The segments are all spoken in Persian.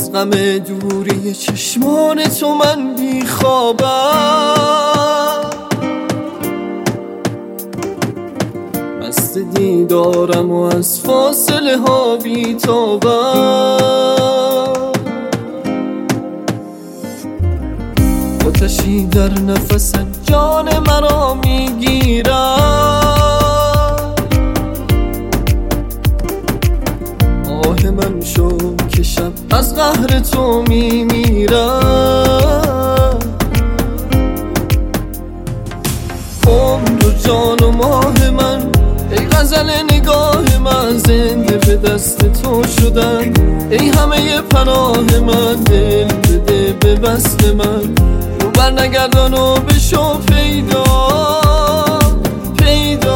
از غم دوری چشمان تو من بیخوابم، مست دیدارم و از فاصله ها بیتابم. آتشی در نفس جان مرا میگیرم، آه من شو که شب از قهر تو میمیرم. عمر و جان و ماه من ای غزل نگاه من، زنده به دست تو شدن ای همه پناه من. دل بده به وصل من، رو بر نگردان و بشو پیدا پیدا.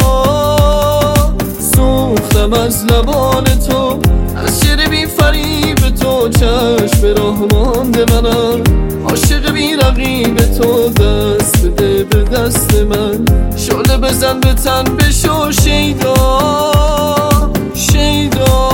سوختم از لبان تو، از شعر بی فریب تو، چشم به راه مانده منم، عاشق بی رقیب تو. دست بده به دست من، شعله بزن به تن بشو شیدا شیدا.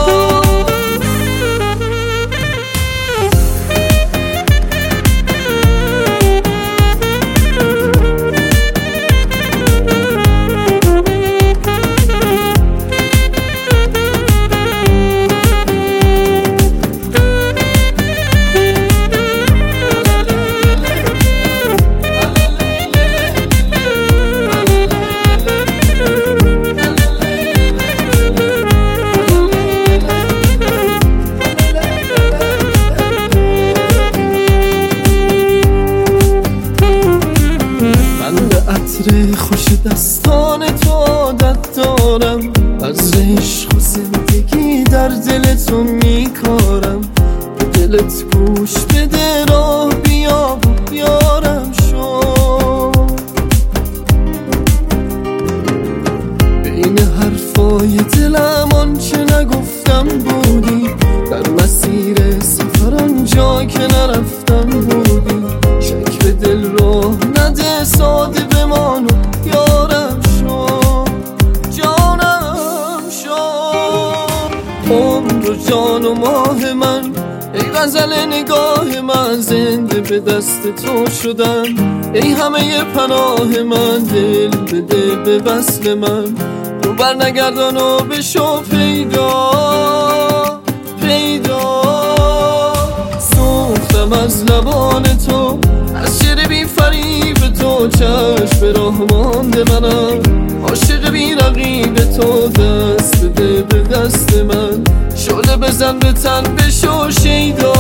عطر خوش دستان تو عادت دارم، از عشق و زندگی در دل تو میکارم. به دلت گوش بده، راه بیا یارم شو. بین حرفای دلم آنچه نگفتم بودی، در مسیر سفر آنجا که نرفتم بودی. شک به دل راه نده، ساده بمان و یارم شو جانم شو. عمر و جان و ماه من ای غزل نگاه من، زنده به دست تو شدم ای همه پناه من. دل بده به وصل من، رو بر نگردان و بشو پیدا پیدا. سوختم از لبان تو، از شعر بی فریب تو، چشم به راه مانده منم، عاشق بی رقیب تو. دست بده به دست من، شعله بزن به تن بشو شیدا